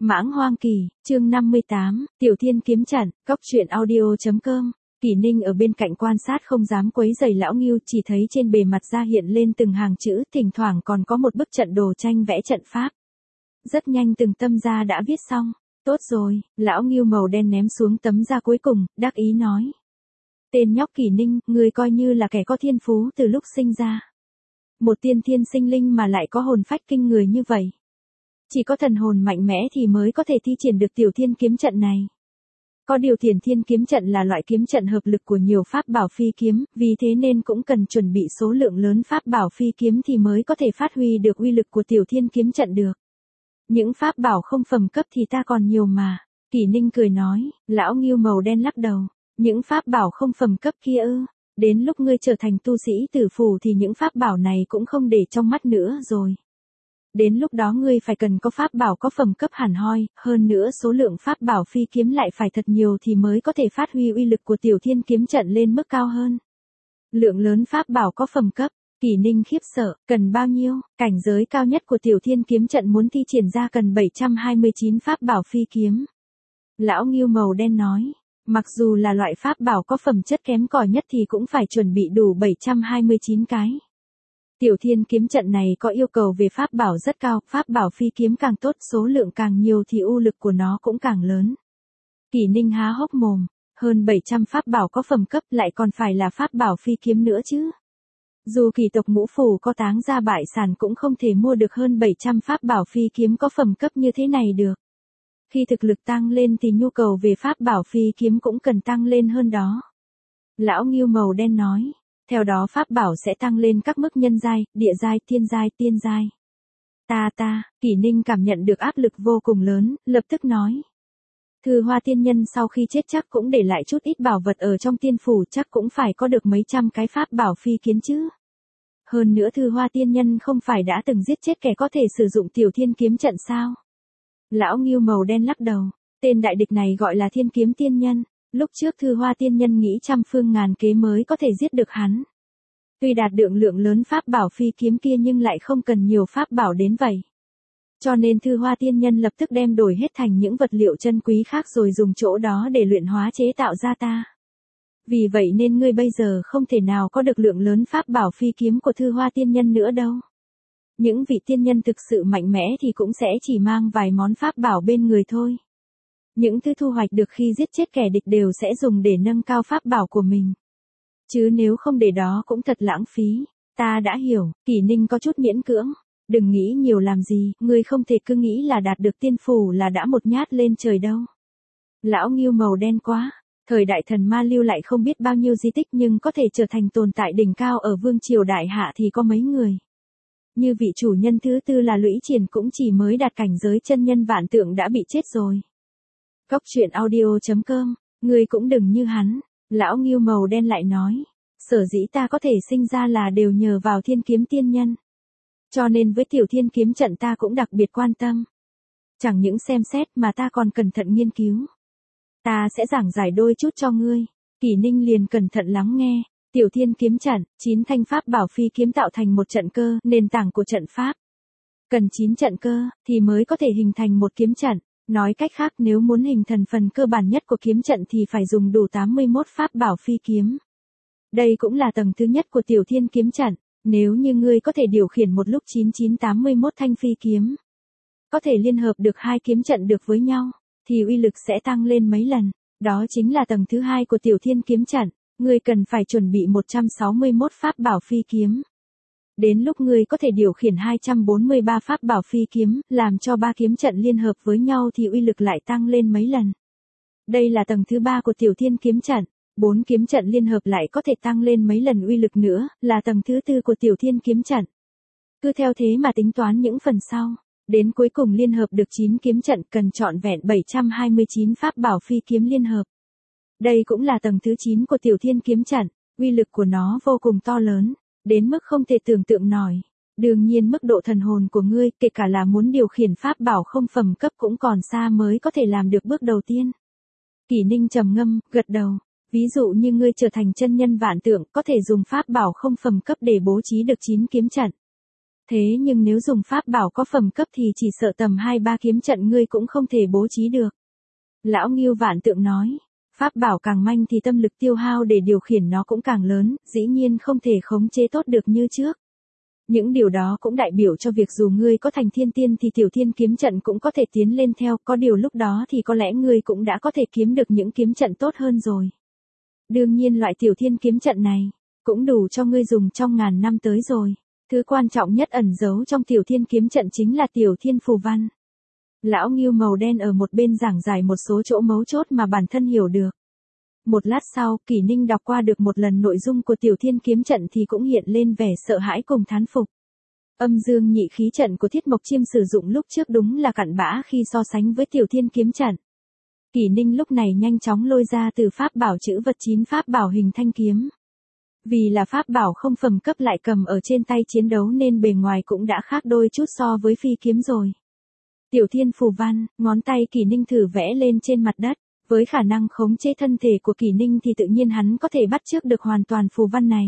Mãng Hoang Kỳ, chương 58, Tiểu Thiên kiếm trận, Cóc truyện audio.com. Kỷ Ninh ở bên cạnh quan sát không dám quấy rầy lão Ngưu, chỉ thấy trên bề mặt ra hiện lên từng hàng chữ, thỉnh thoảng còn có một bức trận đồ tranh vẽ trận pháp. Rất nhanh từng tâm gia đã viết xong. Tốt rồi, lão Ngưu màu đen ném xuống tấm da cuối cùng, đắc ý nói. Tên nhóc Kỷ Ninh, người coi như là kẻ có thiên phú từ lúc sinh ra. Một tiên thiên sinh linh mà lại có hồn phách kinh người như vậy. Chỉ có thần hồn mạnh mẽ thì mới có thể thi triển được tiểu thiên kiếm trận này. Có điều Tiểu Thiên kiếm trận là loại kiếm trận hợp lực của nhiều pháp bảo phi kiếm, vì thế nên cũng cần chuẩn bị số lượng lớn pháp bảo phi kiếm thì mới có thể phát huy được uy lực của Tiểu Thiên kiếm trận được. Những pháp bảo không phẩm cấp thì ta còn nhiều mà. Kỷ Ninh cười nói, lão Ngưu màu đen lắc đầu. Những pháp bảo không phẩm cấp kia ư? Đến lúc ngươi trở thành tu sĩ tử phủ thì những pháp bảo này cũng không để trong mắt nữa rồi. Đến lúc đó ngươi phải cần có pháp bảo có phẩm cấp hẳn hoi, hơn nữa số lượng pháp bảo phi kiếm lại phải thật nhiều thì mới có thể phát huy uy lực của Tiểu Thiên kiếm trận lên mức cao hơn. Lượng lớn pháp bảo có phẩm cấp, Kỷ Ninh khiếp sợ, cần bao nhiêu? Cảnh giới cao nhất của Tiểu Thiên kiếm trận muốn thi triển ra cần 729 pháp bảo phi kiếm. Lão Ngưu màu đen nói, mặc dù là loại pháp bảo có phẩm chất kém cỏi nhất thì cũng phải chuẩn bị đủ 729 cái. Tiểu Thiên kiếm trận này có yêu cầu về pháp bảo rất cao, pháp bảo phi kiếm càng tốt, số lượng càng nhiều thì uy lực của nó cũng càng lớn. Kỷ Ninh há hốc mồm, hơn 700 pháp bảo có phẩm cấp lại còn phải là pháp bảo phi kiếm nữa chứ. Dù kỳ tộc Ngũ Phủ có táng ra bại sản cũng không thể mua được hơn 700 pháp bảo phi kiếm có phẩm cấp như thế này được. Khi thực lực tăng lên thì nhu cầu về pháp bảo phi kiếm cũng cần tăng lên hơn đó. Lão Ngưu màu đen nói. Theo đó pháp bảo sẽ tăng lên các mức nhân giai, địa giai, thiên giai, tiên giai. Kỷ Ninh cảm nhận được áp lực vô cùng lớn, lập tức nói. Thư Hoa tiên nhân sau khi chết chắc cũng để lại chút ít bảo vật ở trong tiên phủ, chắc cũng phải có được mấy trăm cái pháp bảo phi kiếm chứ. Hơn nữa Thư Hoa tiên nhân không phải đã từng giết chết kẻ có thể sử dụng Tiểu Thiên kiếm trận sao? Lão Ngưu màu đen lắc đầu, tên đại địch này gọi là Thiên kiếm tiên nhân. Lúc trước Thư Hoa tiên nhân nghĩ trăm phương ngàn kế mới có thể giết được hắn. Tuy đạt được lượng lớn pháp bảo phi kiếm kia nhưng lại không cần nhiều pháp bảo đến vậy. Cho nên Thư Hoa tiên nhân lập tức đem đổi hết thành những vật liệu chân quý khác rồi dùng chỗ đó để luyện hóa chế tạo ra ta. Vì vậy nên ngươi bây giờ không thể nào có được lượng lớn pháp bảo phi kiếm của Thư Hoa tiên nhân nữa đâu. Những vị tiên nhân thực sự mạnh mẽ thì cũng sẽ chỉ mang vài món pháp bảo bên người thôi. Những thứ thu hoạch được khi giết chết kẻ địch đều sẽ dùng để nâng cao pháp bảo của mình. Chứ nếu không để đó cũng thật lãng phí. Ta đã hiểu, Kỷ Ninh có chút miễn cưỡng. Đừng nghĩ nhiều làm gì, ngươi không thể cứ nghĩ là đạt được tiên phủ là đã một nhát lên trời đâu. Lão Ngưu màu đen quá, thời đại thần ma lưu lại không biết bao nhiêu di tích nhưng có thể trở thành tồn tại đỉnh cao ở vương triều đại hạ thì có mấy người. Như vị chủ nhân thứ tư là Lũy Triển cũng chỉ mới đạt cảnh giới chân nhân vạn tượng đã bị chết rồi. Cóc truyện audio.com, ngươi cũng đừng như hắn, lão Ngưu màu đen lại nói, sở dĩ ta có thể sinh ra là đều nhờ vào Thiên kiếm tiên nhân. Cho nên với Tiểu Thiên kiếm trận ta cũng đặc biệt quan tâm. Chẳng những xem xét mà ta còn cẩn thận nghiên cứu. Ta sẽ giảng giải đôi chút cho ngươi. Kỷ Ninh liền cẩn thận lắng nghe. Tiểu Thiên kiếm trận, 9 thanh pháp bảo phi kiếm tạo thành một trận cơ, nền tảng của trận pháp. Cần 9 trận cơ thì mới có thể hình thành một kiếm trận. Nói cách khác nếu muốn hình thành phần cơ bản nhất của kiếm trận thì phải dùng đủ 81 pháp bảo phi kiếm. Đây cũng là tầng thứ nhất của Tiểu Thiên kiếm trận. Nếu như ngươi có thể điều khiển một lúc 81 thanh phi kiếm, có thể liên hợp được hai kiếm trận được với nhau, thì uy lực sẽ tăng lên mấy lần. Đó chính là tầng thứ hai của Tiểu Thiên kiếm trận. Ngươi cần phải chuẩn bị 161 pháp bảo phi kiếm. Đến lúc ngươi có thể điều khiển 243 pháp bảo phi kiếm, làm cho 3 kiếm trận liên hợp với nhau thì uy lực lại tăng lên mấy lần. Đây là tầng thứ 3 của Tiểu Thiên kiếm trận. 4 kiếm trận liên hợp lại có thể tăng lên mấy lần uy lực nữa, là tầng thứ 4 của Tiểu Thiên kiếm trận. Cứ theo thế mà tính toán những phần sau, đến cuối cùng liên hợp được 9 kiếm trận cần trọn vẹn 729 pháp bảo phi kiếm liên hợp. Đây cũng là tầng thứ 9 của Tiểu Thiên kiếm trận, uy lực của nó vô cùng to lớn, đến mức không thể tưởng tượng nổi. Đương nhiên mức độ thần hồn của ngươi, kể cả là muốn điều khiển pháp bảo không phẩm cấp cũng còn xa mới có thể làm được bước đầu tiên. Kỷ Ninh trầm ngâm, gật đầu. Ví dụ như ngươi trở thành chân nhân vạn tượng, có thể dùng pháp bảo không phẩm cấp để bố trí được 9 kiếm trận. Thế nhưng nếu dùng pháp bảo có phẩm cấp thì chỉ sợ tầm 2-3 kiếm trận ngươi cũng không thể bố trí được. Lão Ngưu Vạn Tượng nói, pháp bảo càng manh thì tâm lực tiêu hao để điều khiển nó cũng càng lớn, dĩ nhiên không thể khống chế tốt được như trước. Những điều đó cũng đại biểu cho việc dù ngươi có thành thiên tiên thì tiểu thiên kiếm trận cũng có thể tiến lên theo, có điều lúc đó thì có lẽ ngươi cũng đã có thể kiếm được những kiếm trận tốt hơn rồi. Đương nhiên loại tiểu thiên kiếm trận này, cũng đủ cho ngươi dùng trong ngàn năm tới rồi. Thứ quan trọng nhất ẩn giấu trong tiểu thiên kiếm trận chính là tiểu thiên phù văn. Lão Ngưu màu đen ở một bên giảng giải một số chỗ mấu chốt mà bản thân hiểu được. Một lát sau, Kỷ Ninh đọc qua được một lần nội dung của tiểu thiên kiếm trận thì cũng hiện lên vẻ sợ hãi cùng thán phục. Âm dương nhị khí trận của Thiết Mộc Chiêm sử dụng lúc trước đúng là cặn bã khi so sánh với tiểu thiên kiếm trận. Kỷ Ninh lúc này nhanh chóng lôi ra từ pháp bảo chữ vật 9 pháp bảo hình thanh kiếm. Vì là pháp bảo không phẩm cấp lại cầm ở trên tay chiến đấu nên bề ngoài cũng đã khác đôi chút so với phi kiếm rồi. Tiểu thiên phù văn, ngón tay Kỷ Ninh thử vẽ lên trên mặt đất. Với khả năng khống chế thân thể của Kỷ Ninh thì tự nhiên hắn có thể bắt chước được hoàn toàn phù văn này.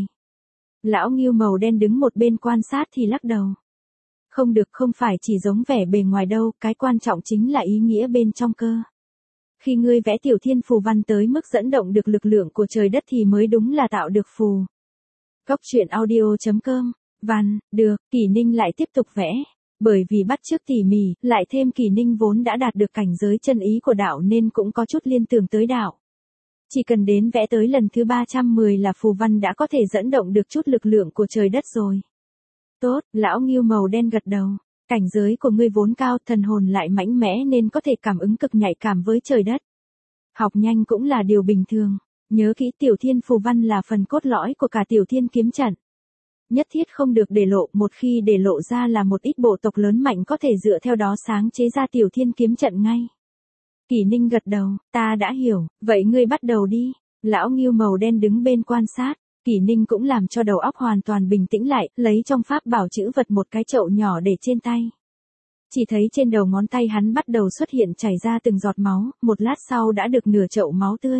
Lão Ngưu màu đen đứng một bên quan sát thì lắc đầu. Không được, không phải chỉ giống vẻ bề ngoài đâu, cái quan trọng chính là ý nghĩa bên trong cơ. Khi ngươi vẽ tiểu thiên phù văn tới mức dẫn động được lực lượng của trời đất thì mới đúng là tạo được phù. Góc truyện audio.com, văn, được, Kỷ Ninh lại tiếp tục vẽ. Bởi vì bắt chước tỉ mỉ, lại thêm Kỷ Ninh vốn đã đạt được cảnh giới chân ý của đạo nên cũng có chút liên tưởng tới đạo. Chỉ cần đến vẽ tới lần thứ 310 là phù văn đã có thể dẫn động được chút lực lượng của trời đất rồi. Tốt, lão Ngưu màu đen gật đầu. Cảnh giới của ngươi vốn cao, thần hồn lại mạnh mẽ nên có thể cảm ứng cực nhạy cảm với trời đất. Học nhanh cũng là điều bình thường. Nhớ kỹ tiểu thiên phù văn là phần cốt lõi của cả tiểu thiên kiếm trận. Nhất thiết không được để lộ, một khi để lộ ra là một ít bộ tộc lớn mạnh có thể dựa theo đó sáng chế ra tiểu thiên kiếm trận ngay. Kỷ Ninh gật đầu, ta đã hiểu, vậy ngươi bắt đầu đi. Lão Ngưu màu đen đứng bên quan sát, Kỷ Ninh cũng làm cho đầu óc hoàn toàn bình tĩnh lại, lấy trong pháp bảo chữ vật một cái chậu nhỏ để trên tay. Chỉ thấy trên đầu ngón tay hắn bắt đầu xuất hiện chảy ra từng giọt máu, một lát sau đã được nửa chậu máu tươi.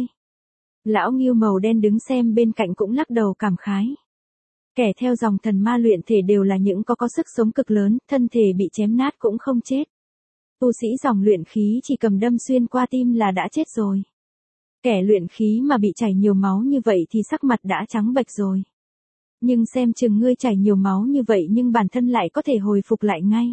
Lão Ngưu màu đen đứng xem bên cạnh cũng lắc đầu cảm khái. Kẻ theo dòng thần ma luyện thể đều là những có sức sống cực lớn, thân thể bị chém nát cũng không chết. Tu sĩ dòng luyện khí chỉ cầm đâm xuyên qua tim là đã chết rồi. Kẻ luyện khí mà bị chảy nhiều máu như vậy thì sắc mặt đã trắng bệch rồi. Nhưng xem chừng ngươi chảy nhiều máu như vậy nhưng bản thân lại có thể hồi phục lại ngay.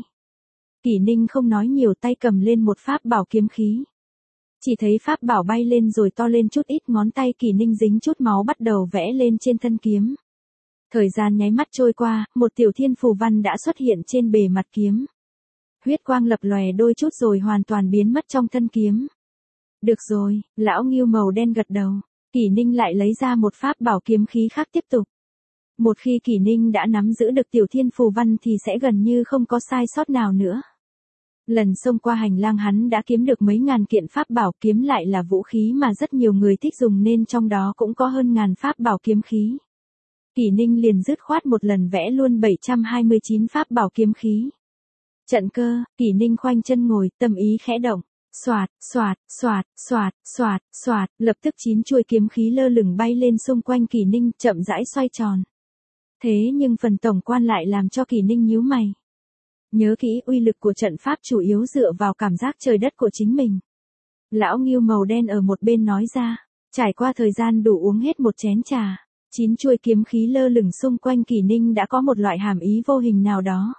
Kỷ Ninh không nói nhiều, tay cầm lên một pháp bảo kiếm khí. Chỉ thấy pháp bảo bay lên rồi to lên chút ít, ngón tay Kỷ Ninh dính chút máu bắt đầu vẽ lên trên thân kiếm. Thời gian nháy mắt trôi qua, một tiểu thiên phù văn đã xuất hiện trên bề mặt kiếm. Huyết quang lập lòe đôi chút rồi hoàn toàn biến mất trong thân kiếm. Được rồi, lão Ngưu màu đen gật đầu. Kỷ Ninh lại lấy ra một pháp bảo kiếm khí khác tiếp tục. Một khi Kỷ Ninh đã nắm giữ được tiểu thiên phù văn thì sẽ gần như không có sai sót nào nữa. Lần xông qua hành lang hắn đã kiếm được mấy ngàn kiện pháp bảo, kiếm lại là vũ khí mà rất nhiều người thích dùng nên trong đó cũng có hơn ngàn pháp bảo kiếm khí. Kỷ Ninh liền dứt khoát một lần vẽ luôn 729 pháp bảo kiếm khí. Trận cơ, Kỷ Ninh khoanh chân ngồi, tâm ý khẽ động. Xoạt, xoạt, xoạt, xoạt, xoạt, xoạt, lập tức 9 chuôi kiếm khí lơ lửng bay lên xung quanh Kỷ Ninh, chậm rãi xoay tròn. Thế nhưng phần tổng quan lại làm cho Kỷ Ninh nhíu mày. Nhớ kỹ, uy lực của trận pháp chủ yếu dựa vào cảm giác trời đất của chính mình. Lão Ngưu màu đen ở một bên nói ra, trải qua thời gian đủ uống hết một chén trà. 9 chuôi kiếm khí lơ lửng xung quanh Kỷ Ninh đã có một loại hàm ý vô hình nào đó.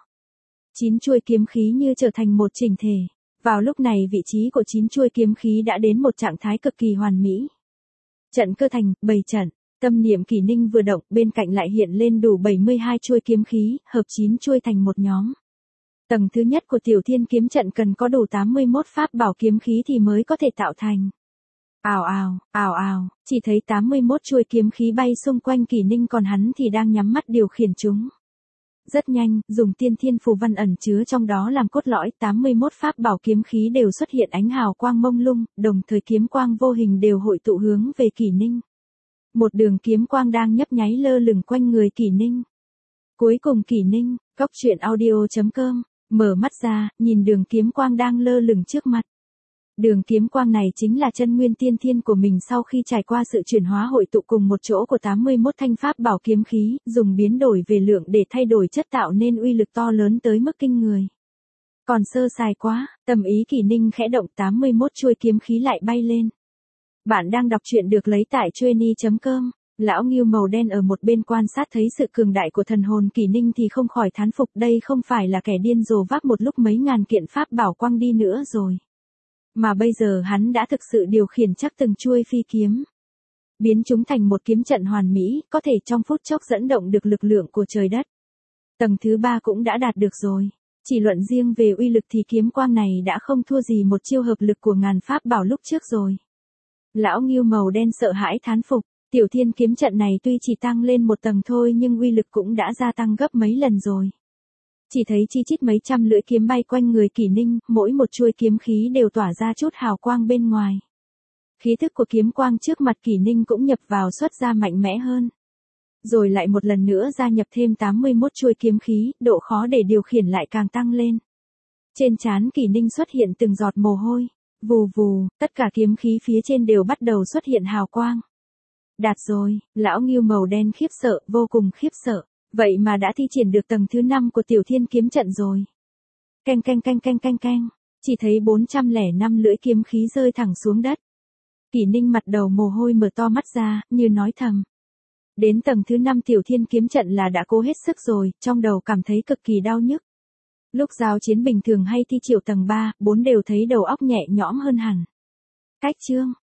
9 chuôi kiếm khí như trở thành một chỉnh thể. Vào lúc này vị trí của 9 chuôi kiếm khí đã đến một trạng thái cực kỳ hoàn mỹ. Trận cơ thành, bày trận, tâm niệm Kỷ Ninh vừa động, bên cạnh lại hiện lên đủ 72 chuôi kiếm khí, hợp 9 chuôi thành một nhóm. Tầng thứ nhất của tiểu thiên kiếm trận cần có đủ 81 pháp bảo kiếm khí thì mới có thể tạo thành. Ào ào, ào ào, chỉ thấy 81 chuôi kiếm khí bay xung quanh Kỷ Ninh còn hắn thì đang nhắm mắt điều khiển chúng. Rất nhanh, dùng tiên thiên phù văn ẩn chứa trong đó làm cốt lõi, 81 pháp bảo kiếm khí đều xuất hiện ánh hào quang mông lung, đồng thời kiếm quang vô hình đều hội tụ hướng về Kỷ Ninh. Một đường kiếm quang đang nhấp nháy lơ lửng quanh người Kỷ Ninh. Cuối cùng Kỷ Ninh, góc truyện audio.com, mở mắt ra, nhìn đường kiếm quang đang lơ lửng trước mặt. Đường kiếm quang này chính là chân nguyên tiên thiên của mình sau khi trải qua sự chuyển hóa hội tụ cùng một chỗ của 81 thanh pháp bảo kiếm khí, dùng biến đổi về lượng để thay đổi chất tạo nên uy lực to lớn tới mức kinh người. Còn sơ sài quá, tâm ý Kỷ Ninh khẽ động, 81 chuôi kiếm khí lại bay lên. Bạn đang đọc truyện được lấy tại trueni.com. Lão Ngưu màu đen ở một bên quan sát thấy sự cường đại của thần hồn Kỷ Ninh thì không khỏi thán phục, đây không phải là kẻ điên rồ vác một lúc mấy ngàn kiện pháp bảo quăng đi nữa rồi. Mà bây giờ hắn đã thực sự điều khiển chắc từng chuôi phi kiếm. Biến chúng thành một kiếm trận hoàn mỹ, có thể trong phút chốc dẫn động được lực lượng của trời đất. Tầng thứ 3 cũng đã đạt được rồi. Chỉ luận riêng về uy lực thì kiếm quang này đã không thua gì một chiêu hợp lực của ngàn pháp bảo lúc trước rồi. Lão Ngưu màu đen sợ hãi thán phục, Tiểu Thiên kiếm trận này tuy chỉ tăng lên một tầng thôi nhưng uy lực cũng đã gia tăng gấp mấy lần rồi. Chỉ thấy chi chít mấy trăm lưỡi kiếm bay quanh người Kỷ Ninh, mỗi một chuôi kiếm khí đều tỏa ra chút hào quang bên ngoài. Khí thức của kiếm quang trước mặt Kỷ Ninh cũng nhập vào xuất ra mạnh mẽ hơn. Rồi lại một lần nữa gia nhập thêm 81 chuôi kiếm khí, độ khó để điều khiển lại càng tăng lên. Trên trán Kỷ Ninh xuất hiện từng giọt mồ hôi, vù vù, tất cả kiếm khí phía trên đều bắt đầu xuất hiện hào quang. Đạt rồi, lão Ngưu màu đen khiếp sợ, vô cùng khiếp sợ. Vậy mà đã thi triển được tầng thứ 5 của Tiểu Thiên kiếm trận rồi. Canh canh canh canh canh canh, chỉ thấy 405 lưỡi kiếm khí rơi thẳng xuống đất. Kỷ Ninh mặt đầu mồ hôi mở to mắt ra, như nói thầm. Đến tầng thứ 5 Tiểu Thiên kiếm trận là đã cố hết sức rồi, trong đầu cảm thấy cực kỳ đau nhức. Lúc giao chiến bình thường hay thi triệu tầng 3, 4 đều thấy đầu óc nhẹ nhõm hơn hẳn. Cách chương